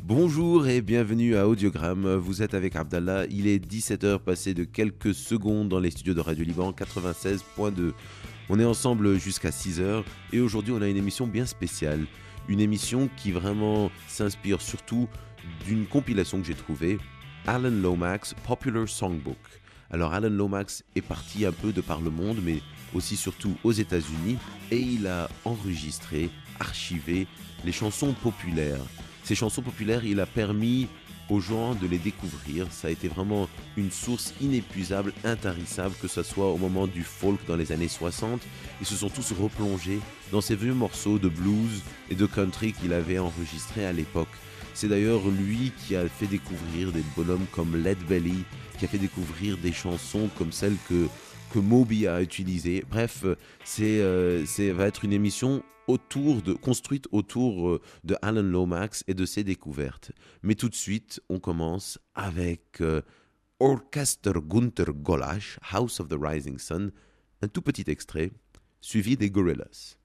Bonjour et bienvenue à Audiogramme, vous êtes avec Abdallah, il est 17h passé de quelques secondes dans les studios de Radio Liban 96.2. On est ensemble jusqu'à 6h et aujourd'hui on a une émission bien spéciale, une émission qui vraiment s'inspire surtout d'une compilation que j'ai trouvée, Alan Lomax Popular Songbook. Alors Alan Lomax est parti un peu de par le monde mais aussi surtout aux États-Unis et il a enregistré, archivé les chansons populaires. Ces chansons populaires, il a permis aux gens de les découvrir. Ça a été vraiment une source inépuisable, intarissable, que ce soit au moment du folk dans les années 60. Ils se sont tous replongés dans ces vieux morceaux de blues et de country qu'il avait enregistrés à l'époque. C'est d'ailleurs lui qui a fait découvrir des bonhommes comme Lead Belly, qui a fait découvrir des chansons comme celles que Moby a utilisées. Bref, va être une émission construite autour de Alan Lomax et de ses découvertes. Mais tout de suite, on commence avec Orchester Gunther Golasch, House of the Rising Sun, un tout petit extrait, suivi des Gorillaz.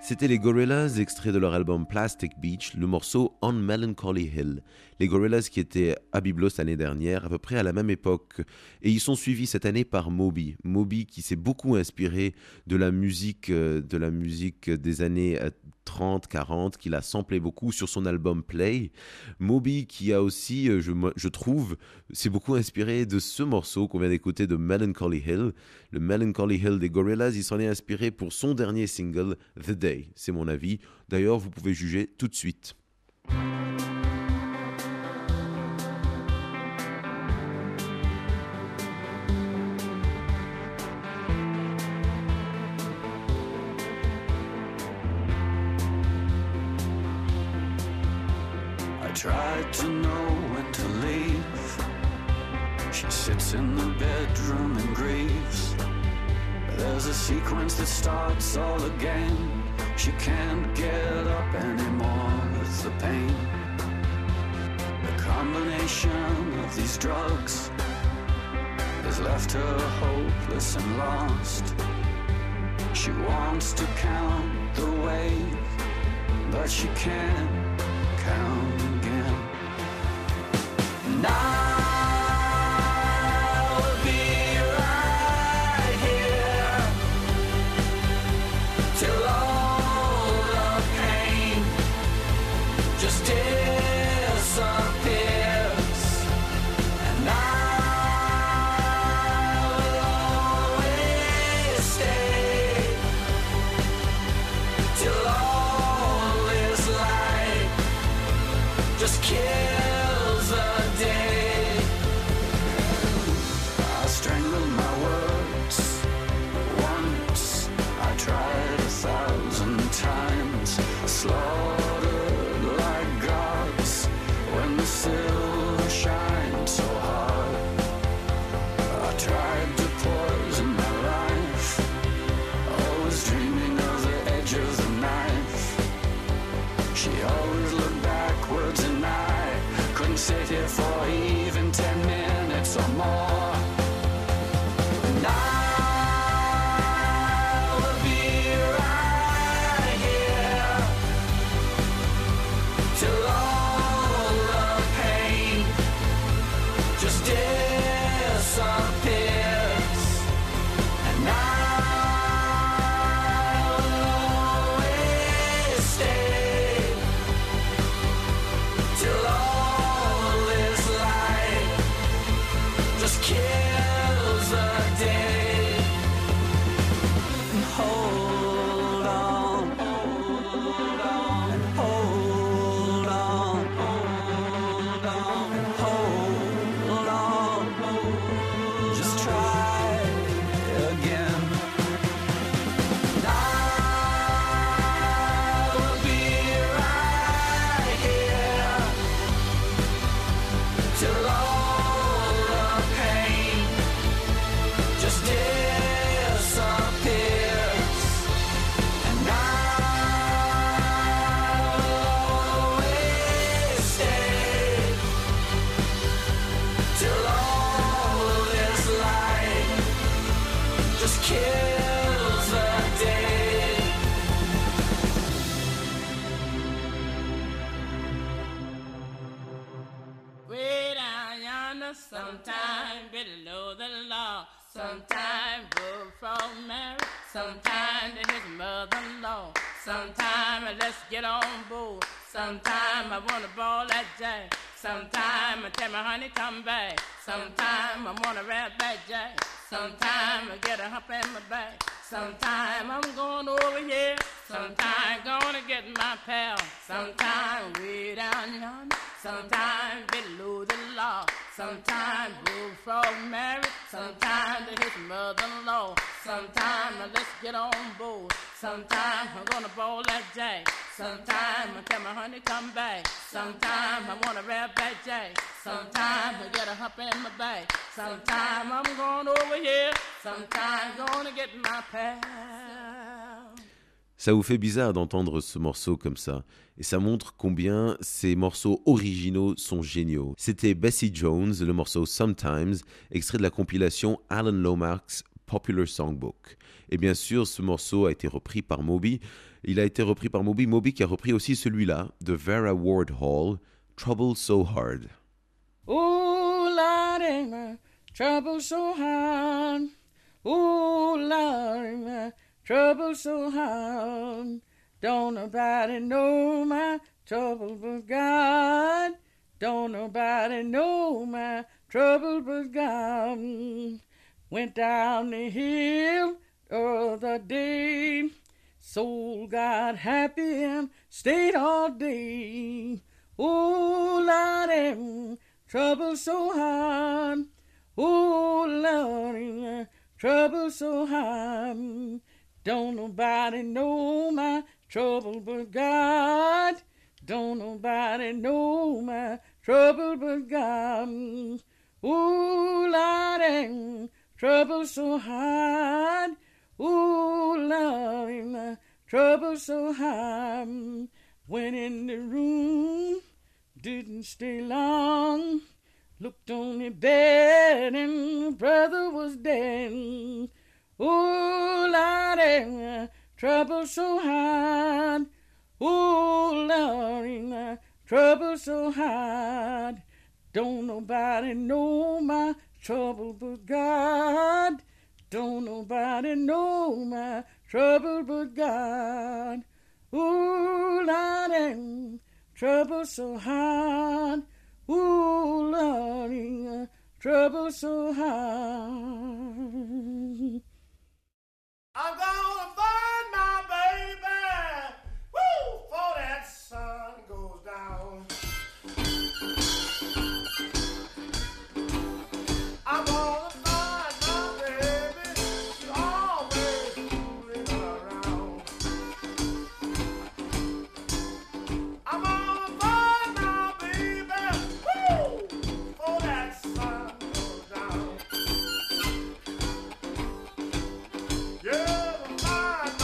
C'était les Gorillaz, extrait de leur album Plastic Beach, le morceau On Melancholy Hill. Les Gorillaz qui étaient à Byblos l'année dernière, à peu près à la même époque. Et ils sont suivis cette année par Moby. Moby qui s'est beaucoup inspiré de la musique des années 30, 40, qu'il a samplé beaucoup sur son album Play. Moby qui a aussi, je trouve, s'est beaucoup inspiré de ce morceau qu'on vient d'écouter de Melancholy Hill. Le Melancholy Hill des Gorillaz, il s'en est inspiré pour son dernier single, The Day. C'est mon avis. D'ailleurs, vous pouvez juger tout de suite. Tried to know when to leave. She sits in the bedroom and grieves. There's a sequence that starts all again. She can't get up anymore with the pain. The combination of these drugs has left her hopeless and lost. She wants to count the wave, but she can't count again. And I'll be right here till all the pain just disappears. And I'll always stay till all is light just kills a day. I strangled my words once. I tried 1,000 times. Slaughtered like gods when the silver shines so hard. I tried to poison my life, always dreaming of the edge of the knife. She always looked backwards and I couldn't sit here for even 10 minutes or more. And I'll be right here till all the pain just disappears. And I'll always stay till all is light just kills a day. And hold on, and hold on, and hold on. Just try again. And I'll be right here till all the pain just disappears. And I'll always stay till all this light just kills a day. Way down yonder, sometime below the law, sometime Bull Frog married, sometime to his mother-in-law, sometime let's get on board, sometime I wanna ball that jack, sometime I tell my honey come back, sometime I wanna rap that jack, sometime I get a hump in my back, sometime I'm going over here, sometime gonna get my pal, sometime way down yonder, sometime below the law, sometime Bullfrog married, sometime to his mother-in-law, sometime let's get on board, sometime I'm gonna ball that jack, sometime I tell my honey come back, sometime I wanna rap that jack, sometime I get a hump in my back, sometime I'm going over here, sometime gonna get my pal. Ça vous fait bizarre d'entendre ce morceau comme ça, et ça montre combien ces morceaux originaux sont géniaux. C'était Bessie Jones, le morceau Sometimes, extrait de la compilation Alan Lomax's Popular Songbook. Et bien sûr, ce morceau a été repris par Moby, Il a été repris par Moby. Moby qui a repris aussi celui-là de Vera Ward Hall, Trouble So Hard. Oh, Lordy, my trouble so hard. Oh, Lordy, my trouble so hard. Don't nobody know my trouble but God. Don't nobody know my trouble but God. Went down the hill the other day. Soul got happy and stayed all day. Oh, Lordy, trouble so hard. Oh, Lordy, trouble so hard. Don't nobody know my trouble but God. Don't nobody know my trouble but God. Oh, Lordy, trouble so hard. Oh, Lordy, my trouble so hard. Went in the room, didn't stay long. Looked on the bed and brother was dead. Oh, Lordy, trouble so hard. Oh, Lordy, trouble so hard. Don't nobody know my trouble but God. Don't nobody know my trouble but God. Oh, Lordy, trouble so hard. Oh, Lordy, trouble so hard. I'm gonna find my baby, woo, before that sun goes down. I'm gonna find my baby, she's always fooling around. I'm gonna find my baby, woo, before that sun goes down. Yeah, find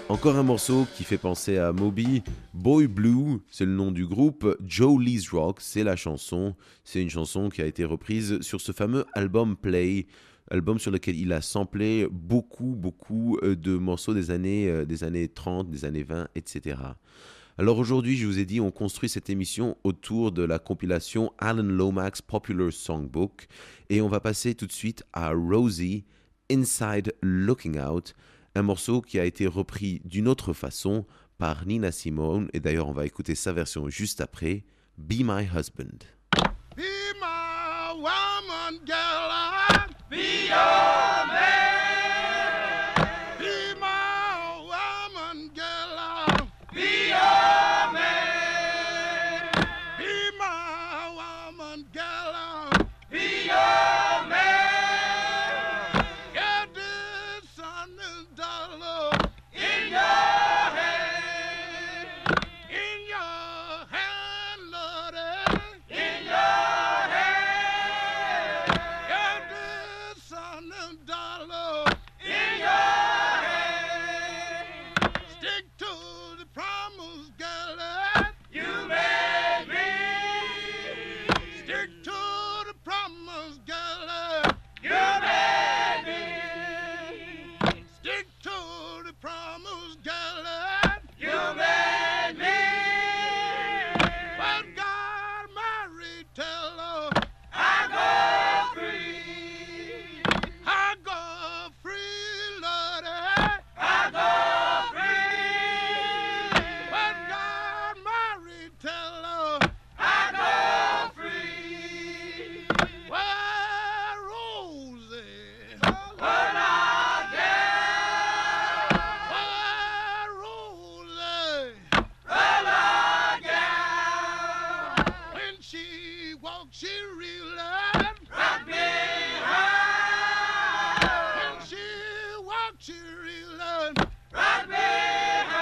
Encore un morceau qui fait penser à Moby, Boy Blue, c'est le nom du groupe, Joe Lee's Rock, c'est la chanson. C'est une chanson qui a été reprise sur ce fameux album Play, album sur lequel il a samplé beaucoup de morceaux des années 30, des années 20, etc. Alors aujourd'hui, je vous ai dit, on construit cette émission autour de la compilation Alan Lomax Popular Songbook et on va passer tout de suite à Rosie, Inside Looking Out, un morceau qui a été repris d'une autre façon par Nina Simone, et d'ailleurs on va écouter sa version juste après, Be My Husband. Be my woman, girl. Be your man. Be my woman, girl. Be your man. Be my woman, girl. Be your man. Get this son and dollar In your hand. in your hand, Lord. In your hand. Get this son and dollar. In your hand. Stick to the promise, girl. You made me. Stick to the promise, girl. You made me. Stick to the promise, girl. You made me. But God married, tell her I go free. I go free, Lord. I go free. But God married, tell her I go free. where Rosie, But again, where Rosie, again, when she walks, she really rock me when high, she walks, she really rock me high.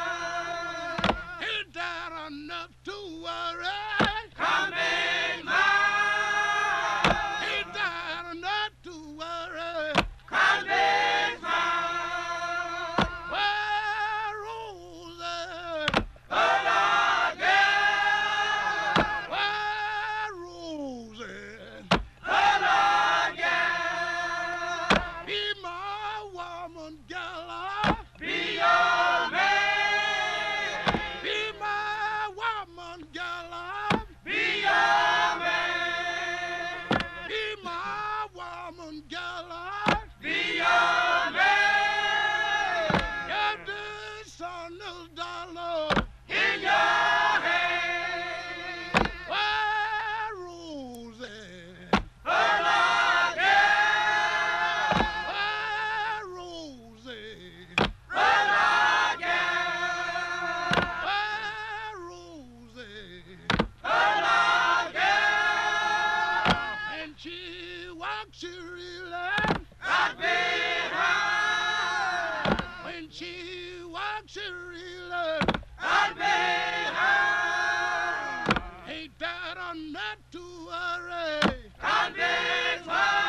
ain't that enough to worry? Coming mine, Ain't that enough to worry? coming mine. Where Rosie, But again, where Rosie, but again, be my woman, girl. be your man, Be my woman, girl. be your man, Be my woman, girl. be your man. Get this on the dollar. In your hand, Where Rosie, but again, where Rosie, but again, where Rosie, but again, and she walks, she really, rock me high, when she walks, she really, rock me high, ain't that enough to worry? coming mine.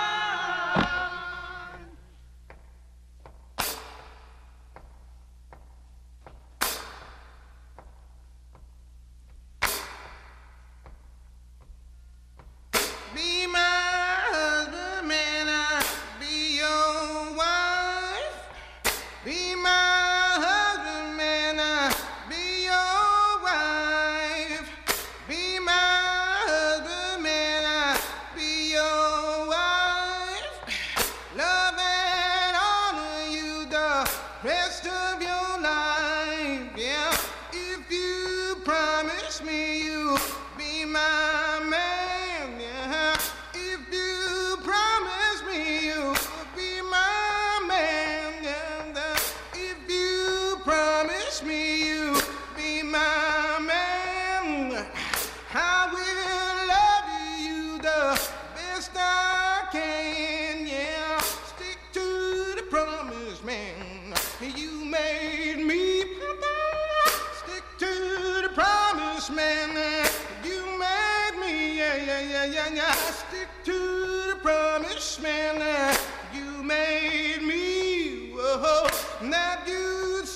Be my husband, man, I'll be your wife. Be my husband, man, I'll be your wife. Be my husband, man, I'll be your wife. Love and honor you the rest of your life. Yeah, if you promise me you'll be my man. Yeah, if you promise me you'll be my man. Yeah, if you promise me you'll be my man, I will love you the best I can. Yeah, stick to the promise, man. You made me. Stick to the promise, man. You made me. Yeah. Stick to the promise, man. You made me. Whoa, that you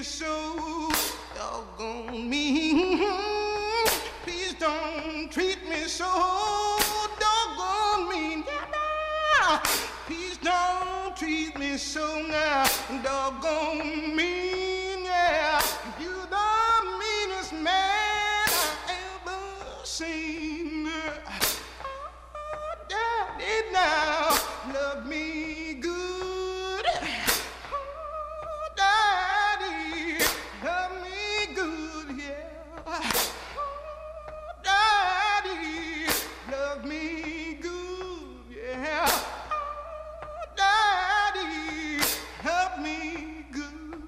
so doggone mean. Please don't treat me so doggone mean. Yeah, please don't treat me so now doggone mean. Yeah, you're the meanest man I ever seen. Oh, Daddy, now love me good. Oh, Daddy, love me good, yeah. Oh, Daddy, love me good, yeah. Oh, Daddy, love me good.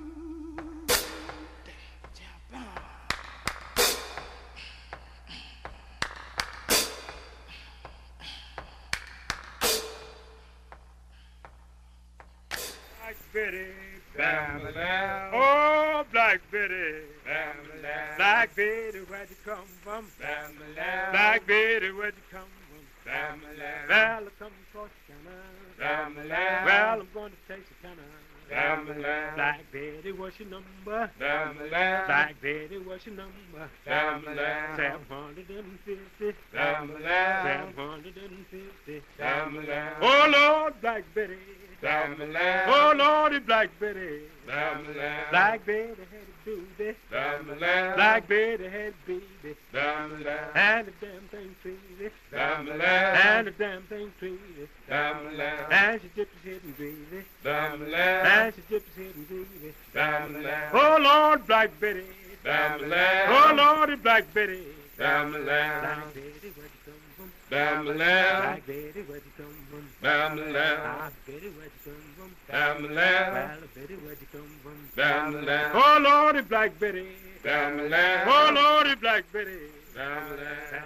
Black Betty, Bam-a-lam. Oh, Black Betty, Bam-a-lam. Black Betty, where'd you come from? Bam-a-lam. Black Betty, where'd you come from? Bam-a-lam. Well, I come from Corsicana. Bam-a-lam. Well, I'm going to Texarkana. Bam-a-lam. Black Betty, what's your number? Bam-a-lam. Black Betty, what's your number? Bam-a-lam. 750. Bam-a-lam. 750. Bam-a-lam. Oh, Lord, Black Betty. Bam-a-lam. Oh, Lordy, Black Betty. Bam-a-lam. Black Betty had a baby. Bam-a-lam. Black Betty had a baby. Bam-a-lam. And the damn thing treated. Bam-a-lam. And the damn thing treated. Bam-a-lam. And she dipped his head in gravy. Bam-a-lam. And she dipped his head in gravy. Bam-a-lam. Oh, Lord, Black Betty. Bam-a-lam. Oh, Lordy, Black Betty. Bam-a-lam. Black Betty, where'd you come from? Bam-a-lam. Black Betty, where'd you come from? Bam-a-lam. Black Betty, where'd you come from? Bam-a-lam. Black Betty, where'd you come from? Bam-a-lam. Oh, Lordy, Black Betty. Bam-a-lam. Oh, Lordy, Black Betty. Bam-a-lam.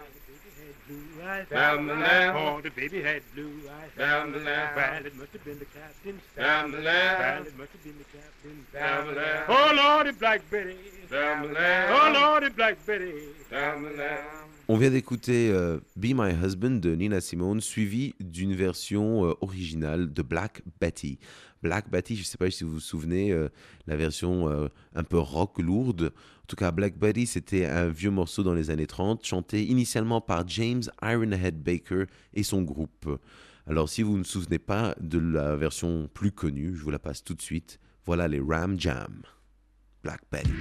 Bam-a-lam. Oh, the baby had blue eyes. Bam-a-lam. Well, it must have been the captain. Bam-a-lam. Well, it must have been the captain. Bam-a-lam. Oh, Lordy, Black Betty. Bam-a-lam. Oh, Lordy, Black Betty. Bam-a-lam. On vient d'écouter Be My Husband de Nina Simone, suivi d'une version originale de Black Betty. Black Betty, je ne sais pas si vous vous souvenez, la version un peu rock lourde. En tout cas, Black Betty, c'était un vieux morceau dans les années 30, chanté initialement par James Ironhead Baker et son groupe. Alors, si vous ne vous souvenez pas de la version plus connue, je vous la passe tout de suite. Voilà les Ram Jam. Black Betty.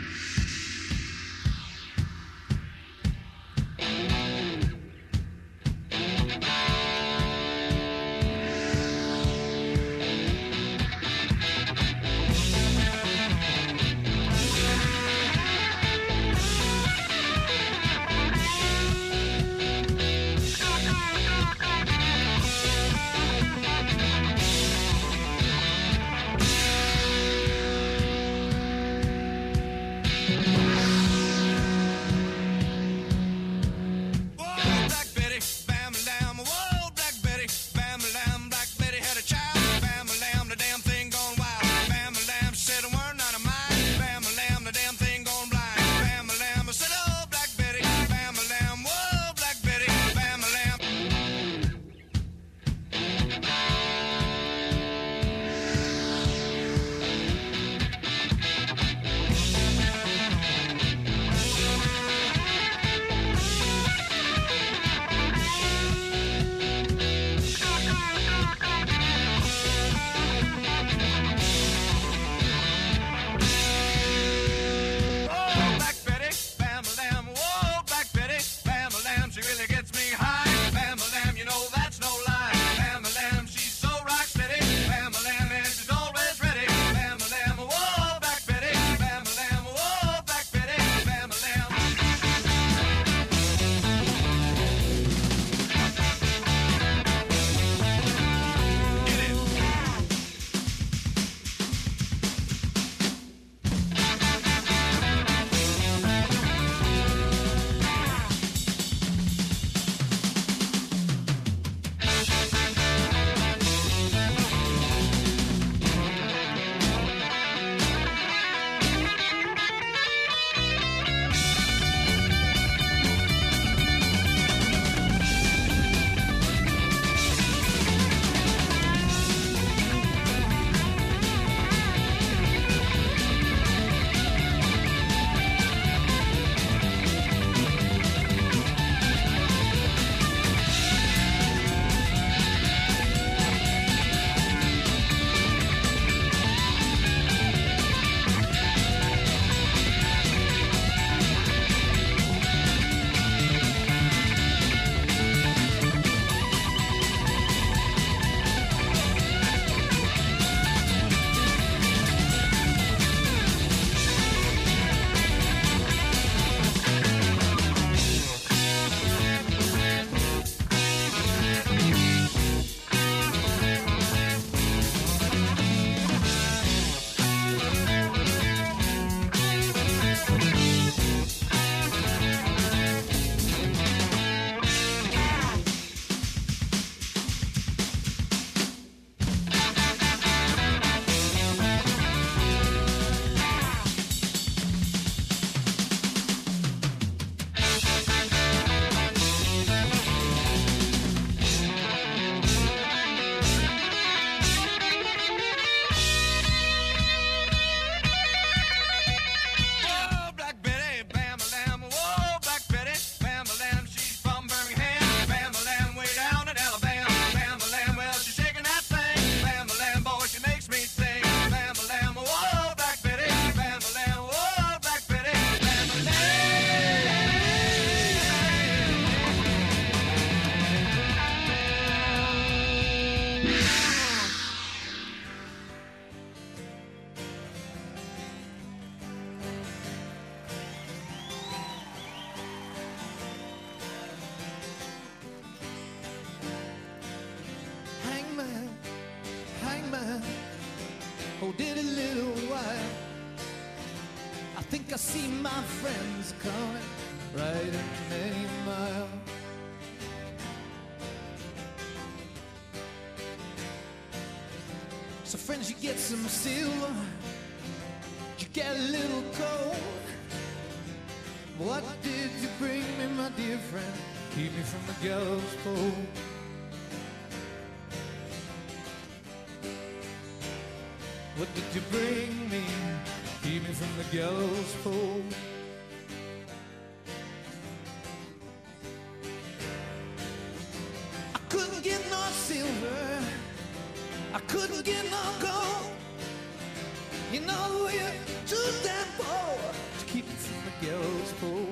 think I see my friends coming, riding many miles. So friends, you get some silver, you get a little gold. What did you bring me, my dear friend? Keep me from the gallows pole. What did you bring me? Keep me from the gallows pole. I couldn't get no silver, I couldn't get no gold. You know you're too damn poor to keep me from the gallows pole.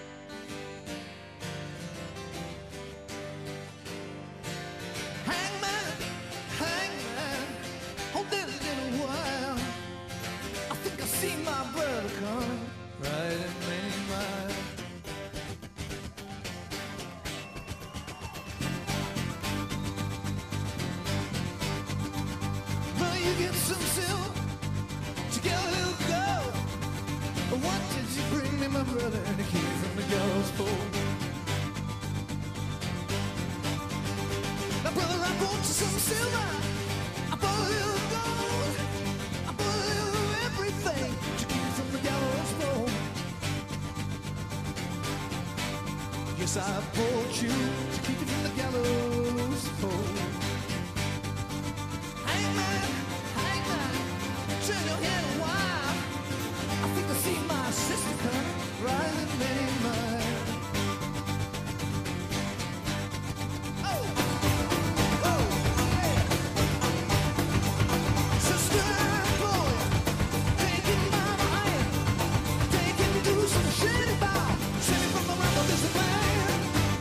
Hangman, hangman, hold that a little while. I think I see my brother coming, riding many miles. Well, you get some silver, to get a little gold. What did you bring me, my brother, to keep me from the gallows pole? Now, brother, I brought you some silver, I brought a little gold, I brought a little everything to keep you from the gallows pole. Yes, I brought you to keep you from the gallows pole. Hangman, hangman, turn your head a while. I think I see my sister come riding many miles. Oh, oh, yeah. Sister, boy, taking my hand, taking me to some shitty bar, send me from the rumble, this is man.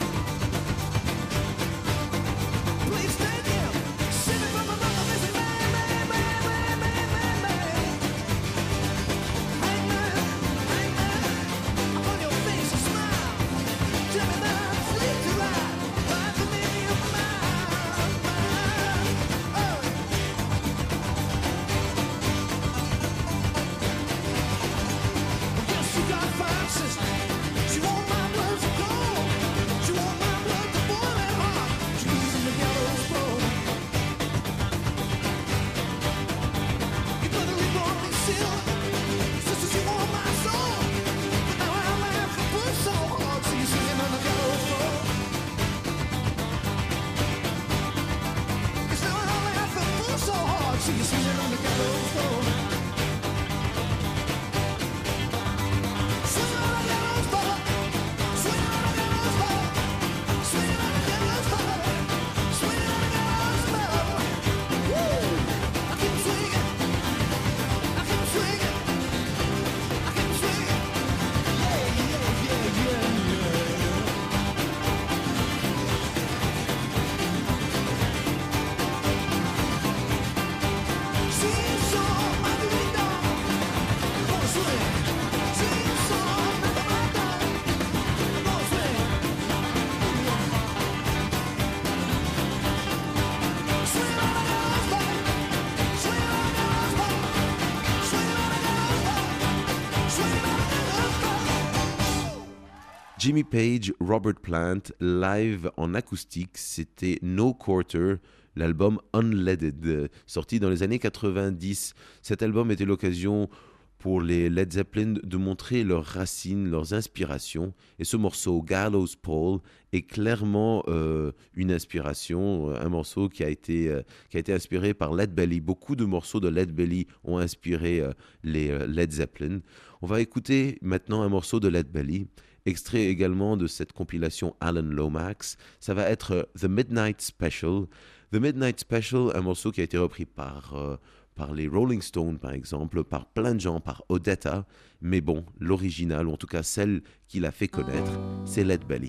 Please take him, send me from the rumble, this is man, man, man, man, man, man, man. Hangman, hangman, upon your face a smile. Tell me that I'm free to ride, ride for me of mine, mine. Oh. Yes, you got a fine sister. She want my blood to gold. She want my blood to boil and hot. She keeps in the gallows pole. You better reborn me silver. Sister, she want my soul. But now I'm laughing for so hard. See you singing on the gallows pole. Cause now I'm laughing for so hard. See you singing on the gallows pole. Swing on the gallows pole. Swing on the gallows pole. Swing on the gallows pole. Swing on the gallows pole. Woo! I keep swinging. I keep swinging. I keep swinging. Yeah, yeah, yeah, yeah, yeah. Sing song, Margarita. Gonna swing. Sing song, Margarita. Gonna swing. Swing on the gallows pole. Swing on the gallows pole. Swing on the gallows pole. Swing on the gallows pole. Jimmy Page, Robert Plant, live en acoustique, c'était No Quarter, l'album Unleaded, sorti dans les années 90. Cet album était l'occasion pour les Led Zeppelin de montrer leurs racines, leurs inspirations. Et ce morceau, Gallows Pole, est clairement une inspiration, un morceau qui a été inspiré par Lead Belly. Beaucoup de morceaux de Lead Belly ont inspiré les Led Zeppelin. On va écouter maintenant un morceau de Lead Belly, extrait également de cette compilation Alan Lomax. Ça va être The Midnight Special. The Midnight Special, un morceau qui a été repris par les Rolling Stones, par exemple, par plein de gens, par Odetta. Mais bon, l'original, ou en tout cas celle qui l'a fait connaître, c'est Lead Belly.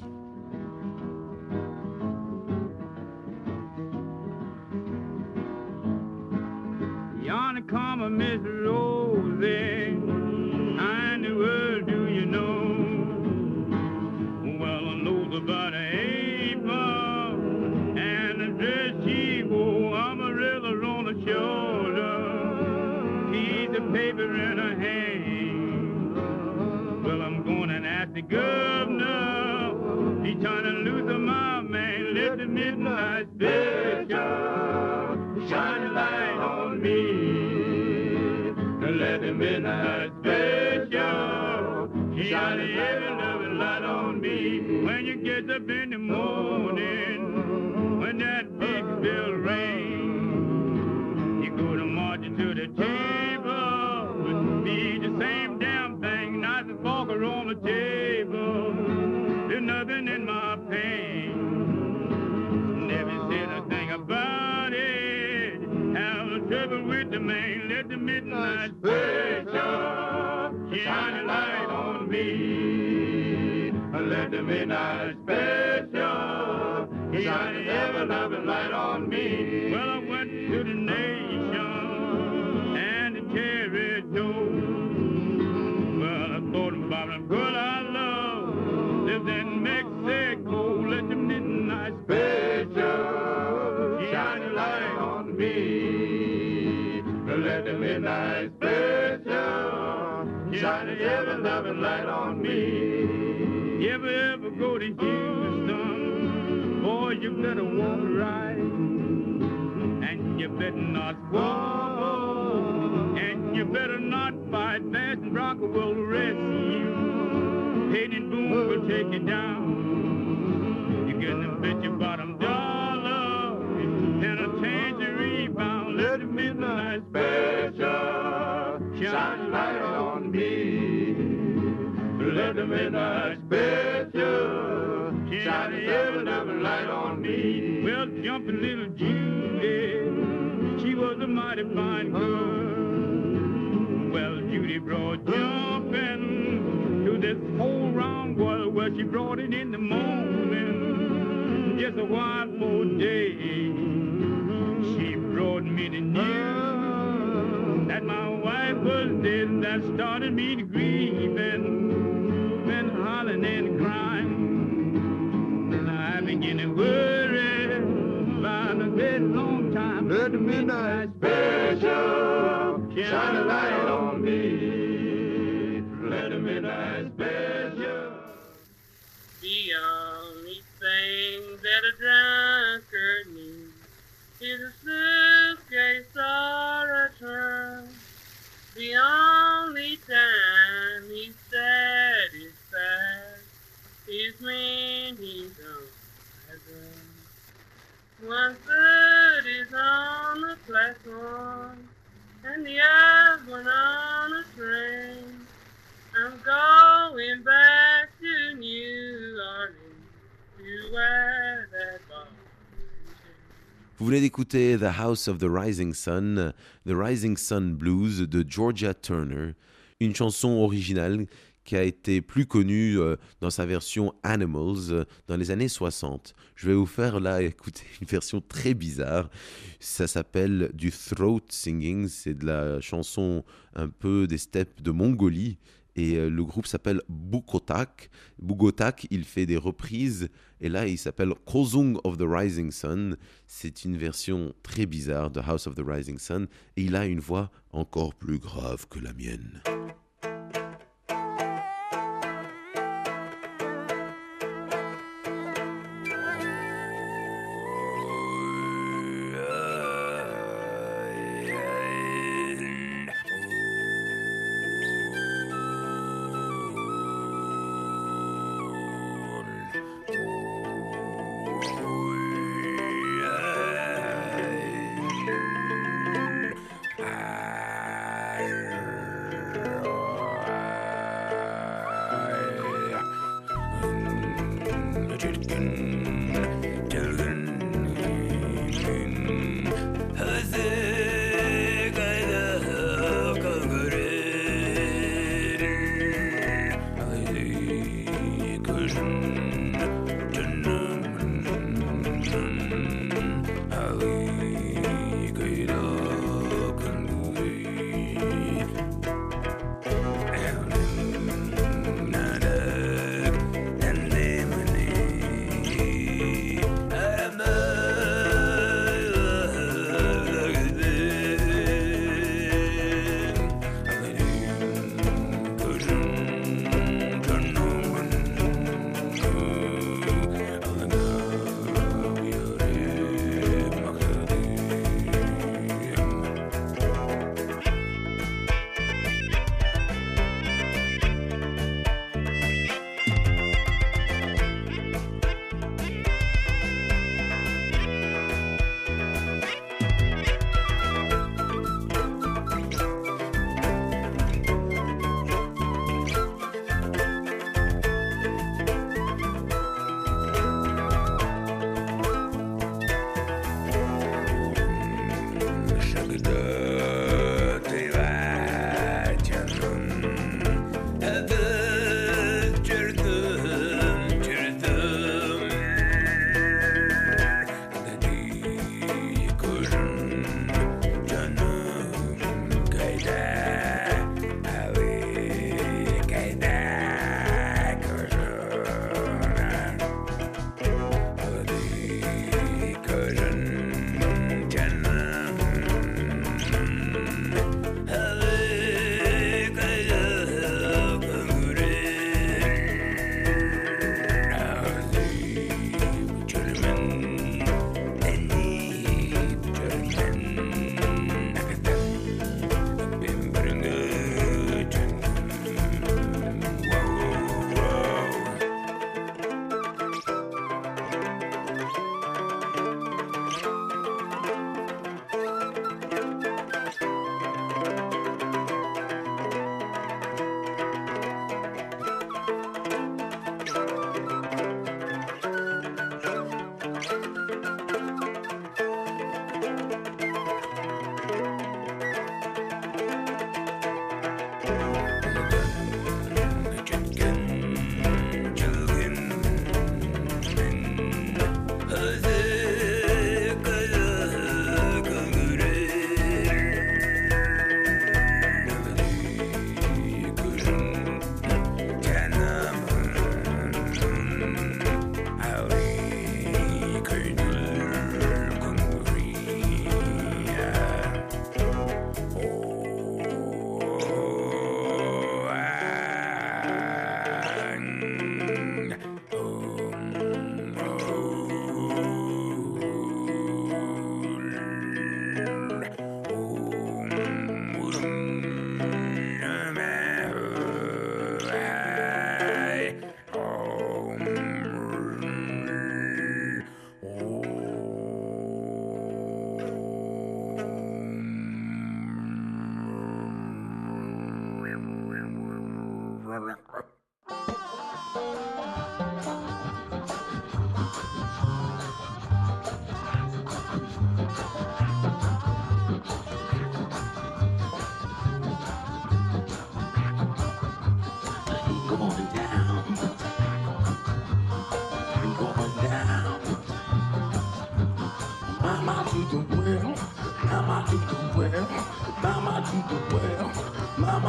Yonder come a Miss Rosie, how in the world do you know? Well, I know about April and the dress she wore, umbrellas on the shoulder, piece of paper in her hand. shine a light on me. Let the midnight special shine a heavy loving light on me. When you get up in the morning, when that big bell rings, you go to march to the table, be the same damn thing, knife and fork are on the table. There's nothing in my pain. Never said a thing about it. Have a trouble with the man. Let the midnight special shine a light on me. Let the midnight special shine a ever-loving light on me. Well, I went to the nation and the territory. Well, I told them about the girl I love lives in Mexico. Let the midnight special shine a light on me. Let the midnight special shine a ever-loving light on me. You ever go to Houston? Boy, you better walk right. And you better not squabble. And you better not fight. Fast and Bronco will arrest you. Hayden Boone will take you down. You get them bet your bottom dollar and a tangerine bound. Let the midnight special shine a light on me. Let the midnight special shine a ever-loving light on me. Well, jumping little Judy, she was a mighty fine girl. Well, Judy brought jumping to this whole round world where she brought it in the morning, just a while for day. She brought me the news that my wife was dead. That started me to grieving and hollering and crying. And I began to worry about a very long time. Let the midnight special shine a light on me. Let the midnight special. The only thing that a drunkard needs is a suitcase or a trunk. The only time he's satisfied is when he's on the ground. One foot is on the platform and the other one on a train. I'm going back to New Orleans to wear that ball. Vous venez d'écouter The House of the Rising Sun, The Rising Sun Blues de Georgia Turner, une chanson originale qui a été plus connue dans sa version Animals dans les années 60. Je vais vous faire là écouter une version très bizarre. Ça s'appelle du throat singing, c'est de la chanson un peu des steppes de Mongolie. Et le groupe s'appelle Bugotak. Bugotak, il fait des reprises. Et là, il s'appelle Kozung of the Rising Sun. C'est une version très bizarre de House of the Rising Sun. Et il a une voix encore plus grave que la mienne.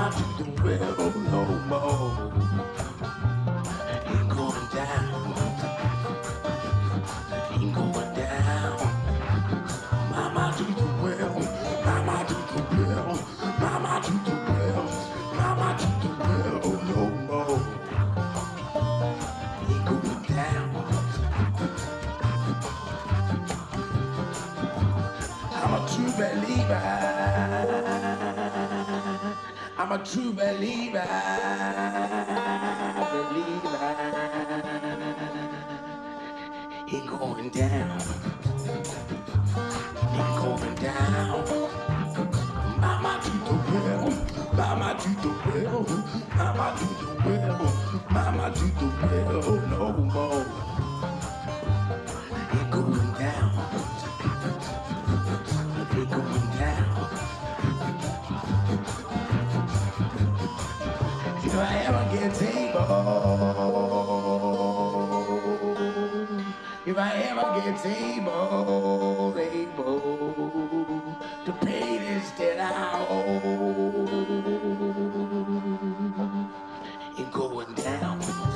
Mama to the well no more. Ain't going down. Ain't going down. Mama to the well. Mama to the well. Mama to the well. Mama to the well no more. Ain't going down. I'm a true believer. I'm a true believer. Ain't going down. Ain't going down. Mama to the well. Mama to the well. Mama to the well. Mama to the well no more. Ain't going down. Ain't going down. If I ever get able, if I ever get able to pay this debt I owe, ain't going down.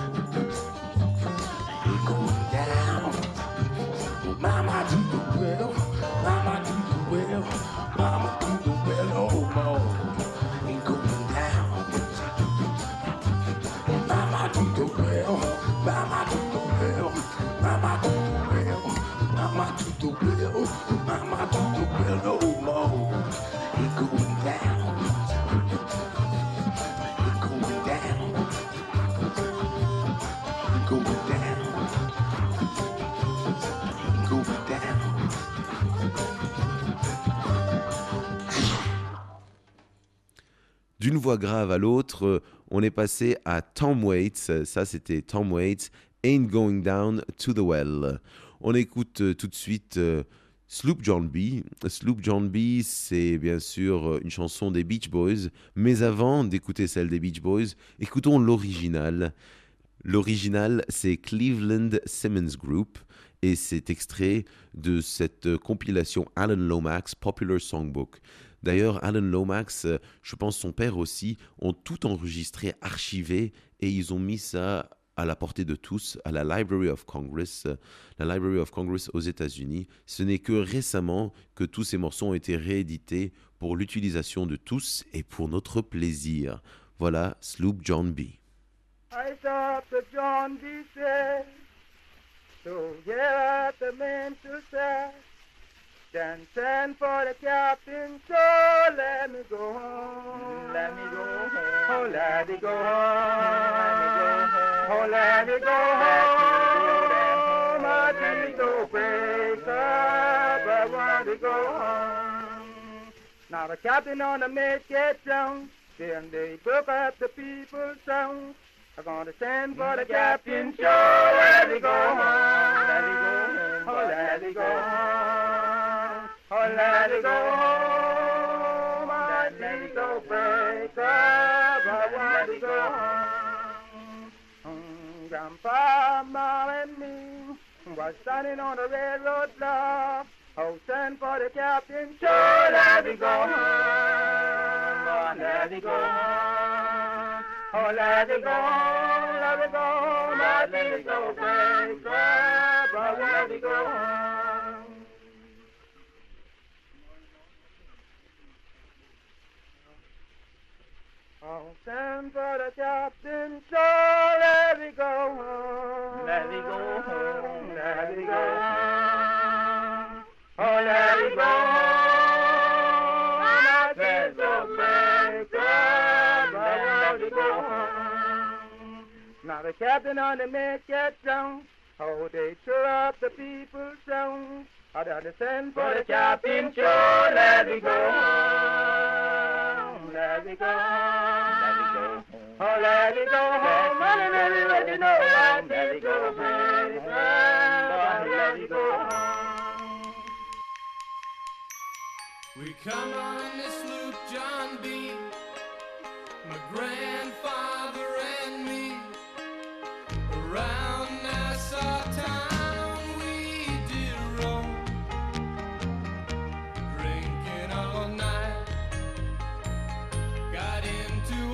Ain't going down. Mama to the well, mama to the well, mama to the well, oh more. Ain't going down. Mama to the well, mama to the well, mama to the well, mama to the well, mama to the well, no more. Ain't going down. Ain't going down. Ain't going down. Ain't going down. D'une voix grave à l'autre, on est passé à Tom Waits. Ça, c'était Tom Waits, Ain't Going Down to the Well. On écoute tout de suite Sloop John B. Sloop John B, c'est bien sûr une chanson des Beach Boys. Mais avant d'écouter celle des Beach Boys, écoutons l'original. L'original, c'est Cleveland Simmons Group. Et c'est extrait de cette compilation Alan Lomax Popular Songbook. D'ailleurs, Alan Lomax, je pense son père aussi, ont tout enregistré, archivé, et ils ont mis ça à la portée de tous, à la Library of Congress. La Library of Congress aux États-Unis. Ce n'est que récemment que tous ces morceaux ont été réédités pour l'utilisation de tous et pour notre plaisir. Voilà Sloop John B. I thought the John B. said, so get the men to say, then send for the captain, so let me go home, let me go home, oh let me go home, oh let me go home, I didn't go break up, I want to go home. Now the captain on the mate get down, then they broke up the people's songs. I'm gonna send for the captain, so let me go home, let me go home, oh let me go home, oh let me go home, I need to break up, I want to go home. Grandpa, Mom, and me was standing on the railroad block. Oh, send for the captain, so let me go home, oh let me go home. Oh, let it go, let it go, let it go, break up, oh, let it go. Oh, send for the captain, so let it go home. Let it go home, let it go home. Oh, let it go home, let it go, break up, oh, let it go home. Now the captain on the mate gets down. Oh, they cheer up the people's songs. I'd have to send for the captain, so let it go home. Let it go, let it go. Oh, let it go home. Let it know, let it go, let it go home. We come on this sloop, John B., my grandfather and me. Around Nassau town we did roam, drinking all night. Got into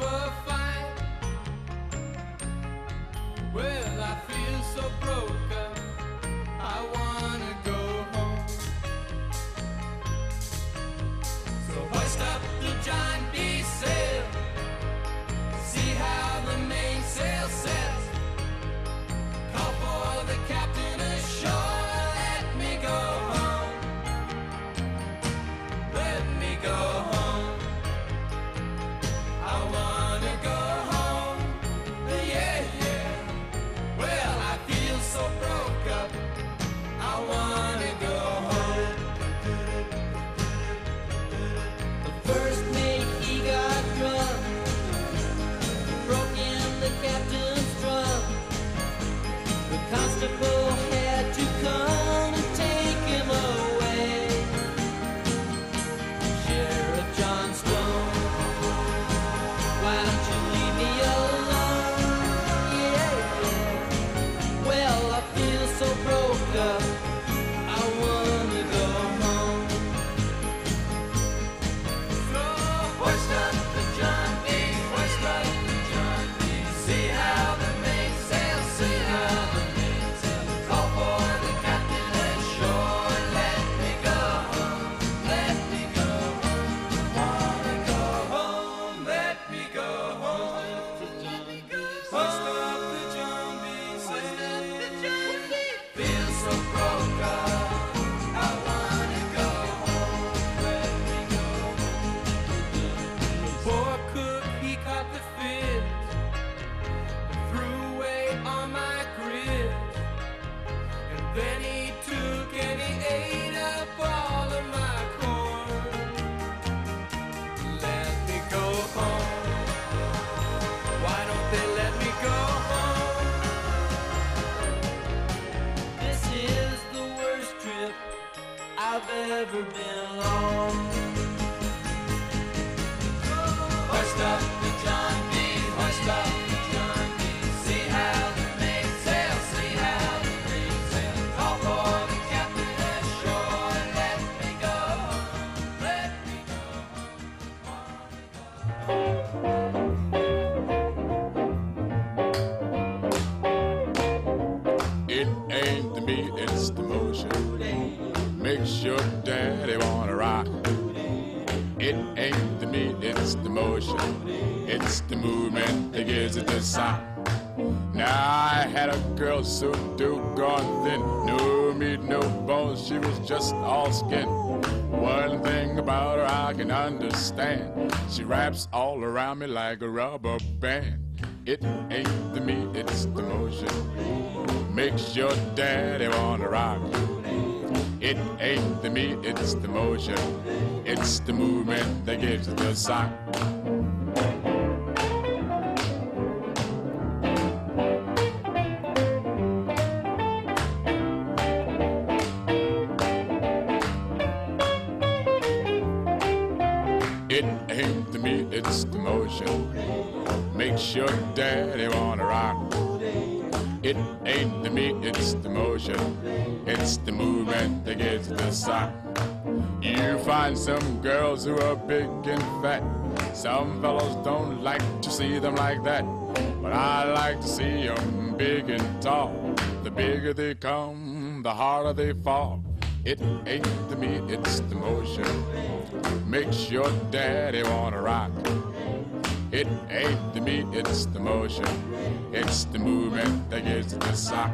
it's the motion, it's the movement that gives it the sound. Now I had a girl so doggone thin, no meat, no bones, she was just all skin. One thing about her I can understand, she wraps all around me like a rubber band. It ain't the meat, it's the motion, makes your daddy wanna rock. It ain't the meat, it's the motion, it's the movement that gives it the sound. It ain't the meat, it's the motion, makes your daddy wanna rock. It ain't the meat, it's the motion, it's the movement that gives it the sound. You find some girls who are big and fat, some fellows don't like to see them like that, but I like to see them big and tall. The bigger they come, the harder they fall. It ain't the meat, it's the motion, makes your daddy wanna rock. It ain't the meat, it's the motion, it's the movement that gives it the sock.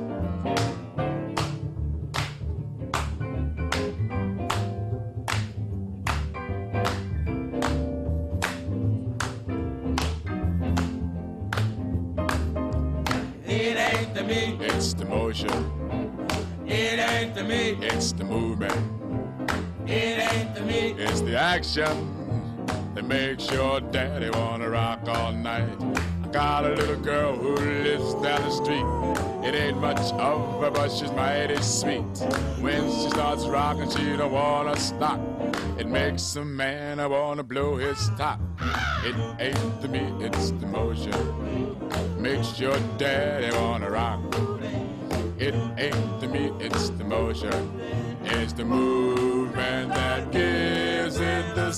It ain't the meat, It's the motion, it ain't the meat, it's the movement, it ain't the meat. it's the action that makes your daddy wanna rock all night. I got a little girl who lives down the street. It ain't much of her, but she's mighty sweet. When she starts rocking, she don't wanna stop. It makes a man wanna blow his top. It ain't the meat, it's the motion, makes your daddy wanna rock. It ain't the meat, it's the motion, it's the movement that gives it the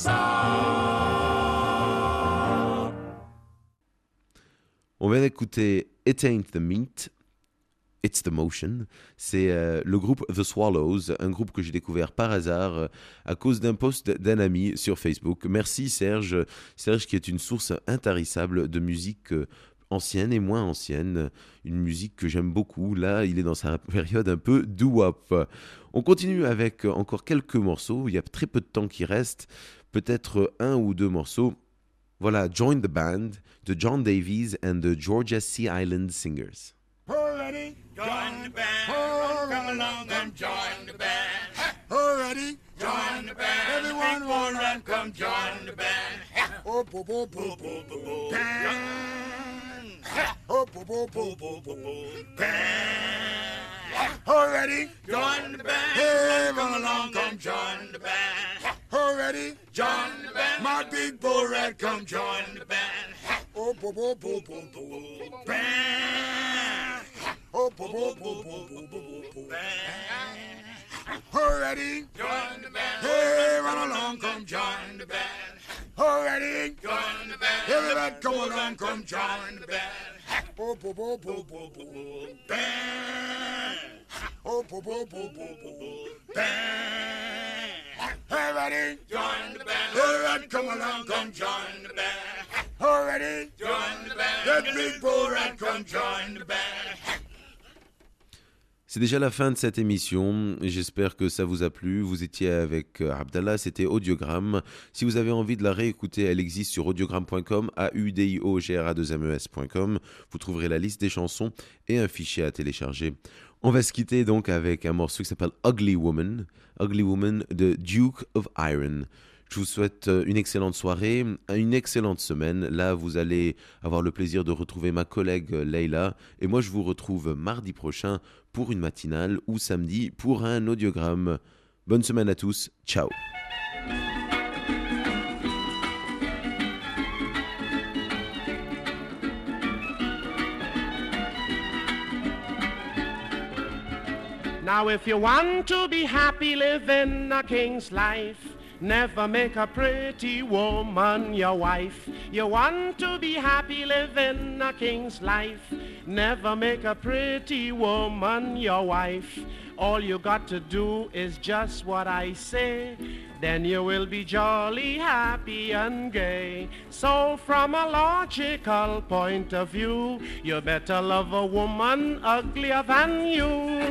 sound. On vient d'écouter It Ain't the Meat, It's the Motion. C'est le groupe The Swallows, un groupe que j'ai découvert par hasard à cause d'un post d'un ami sur Facebook. Merci Serge. Serge qui est une source intarissable de musique ancienne et moins ancienne. Une musique que j'aime beaucoup. Là, il est dans sa période un peu doo-wop. On continue avec encore quelques morceaux. Il y a très peu de temps qui reste. Peut-être un ou deux morceaux. Voilà, Join the Band de John Davies and the Georgia Sea Island Singers. Already, Join the band, come along, come join the band. already, Join the band, Everyone big wanna- bull run, come join the band. oh, boo, boo, boo, boo, boo, boo, band. Oh, boo, boo, boo, boo, boo, boo, band. Already, Join the band, Hey, come run along, along, come join the band. already, Join the band, my big bull rat come join the band. oh, boo, boo, boo, boo, boo, boo, band. Oh, boo, boo, boo, boo, boo, boo, boo, band. Already, Join the band, hey, run along, come join the band. already, Join the band, everybody come along, come join the band. oh, boo, boo, boo, boo, boo, boo, band. Oh, boo, boo, boo, boo, boo, boo, band. Everybody, Join the band, everybody come along, come join the band. already, Join the band, that big bull rat come join the band. C'est déjà la fin de cette émission. J'espère que ça vous a plu. Vous étiez avec Abdallah, c'était Audiogramme. Si vous avez envie de la réécouter, elle existe sur audiogramme.com, audio-gra2mes.com. Vous trouverez la liste des chansons et un fichier à télécharger. On va se quitter donc avec un morceau qui s'appelle Ugly Woman de Duke of Iron. Je vous souhaite une excellente soirée, une excellente semaine. Là, vous allez avoir le plaisir de retrouver ma collègue Leila. Et moi, je vous retrouve mardi prochain pour une matinale ou samedi pour un audiogramme. Bonne semaine à tous. Ciao. Now if you want to be happy living a king's life, never make a pretty woman your wife. You want to be happy living a king's life, never make a pretty woman your wife. All you got to do is just what I say. Then you will be jolly, happy and gay. So from a logical point of view, you better love a woman uglier than you.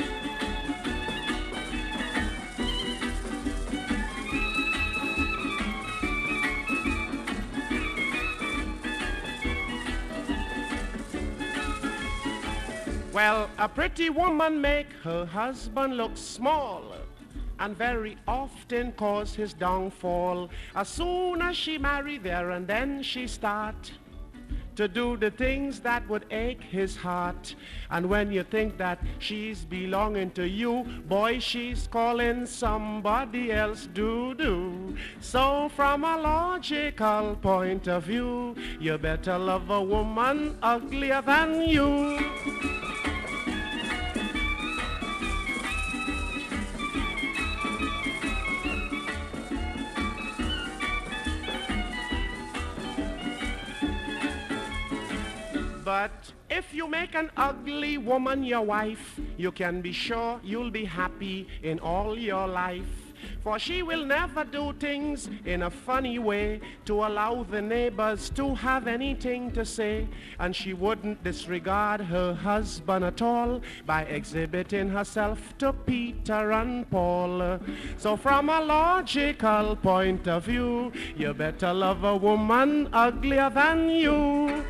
Well, a pretty woman make her husband look small and very often cause his downfall. As soon as she marry there and then she start to do the things that would ache his heart. And when you think that she's belonging to you, boy, she's calling somebody else doo-doo. So from a logical point of view, you better love a woman uglier than you. But if you make an ugly woman your wife, you can be sure you'll be happy in all your life. For she will never do things in a funny way to allow the neighbors to have anything to say. And she wouldn't disregard her husband at all by exhibiting herself to Peter and Paul. So from a logical point of view, you better love a woman uglier than you.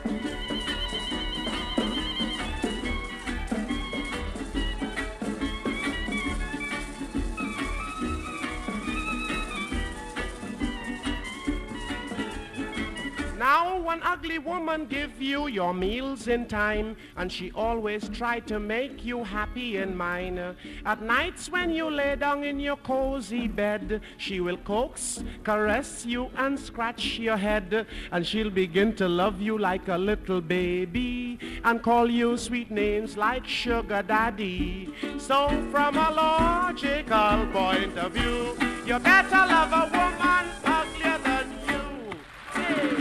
Now one ugly woman give you your meals in time, and she always try to make you happy in mine. At nights when you lay down in your cozy bed, she will coax, caress you and scratch your head, and she'll begin to love you like a little baby and call you sweet names like sugar daddy. So from a logical point of view, you better love a woman uglier than you. Hey.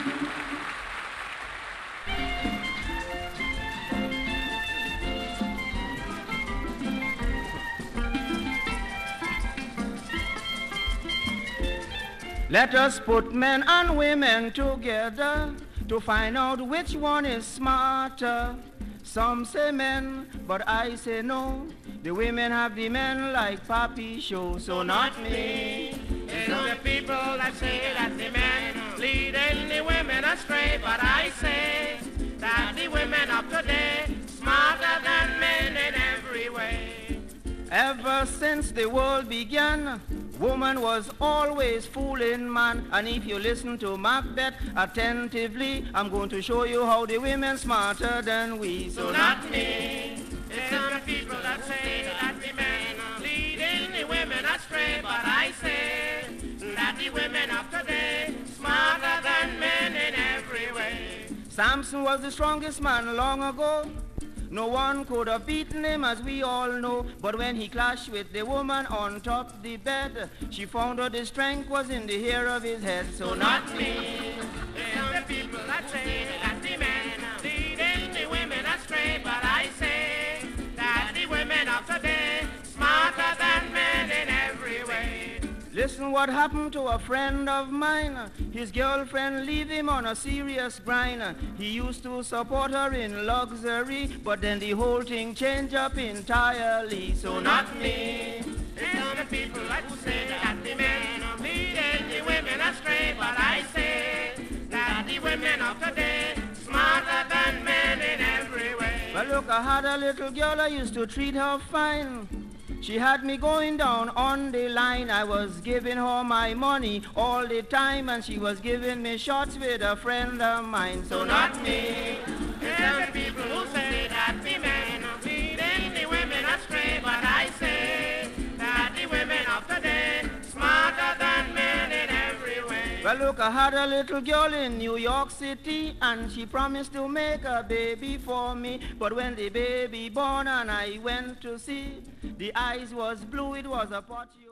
Let us put men and women together to find out which one is smarter. Some say men, but I say no. The women have the men like Papi Show, so not me. It's the people that say that the men leading the women astray, but I say that the women of today smarter than men in every way. Ever since the world began, woman was always fooling man. And if you listen to Macbeth attentively, I'm going to show you how the women smarter than we. So not me. It's the people that say that the men leading the women astray, but I say that the women of today smarter than men in every way. Samson was the strongest man long ago. No one could have beaten him, as we all know. But when he clashed with the woman on top the bed, she found out his strength was in the hair of his head. So not me. It's the people that say that the men leading the women astray, but I say that the women of today smarter than men in every way. Listen what happened to a friend of mine. His girlfriend leave him on a serious grind. He used to support her in luxury, but then the whole thing changed up entirely. So not me. It's the people that say that the men leading the women astray, but I say that the women of today smarter than men in every way. Well, look, I had a little girl, I used to treat her fine. She had me going down on the line. I was giving her my money all the time, and she was giving me shots with a friend of mine. So not me. It's the people who say that the men leading the women astray, but I say that the women of today smarter than men in every way. Well, look, I had a little girl in New York City, and she promised to make a baby for me. But when the baby born and I went to see, the eyes was blue, it was a pot.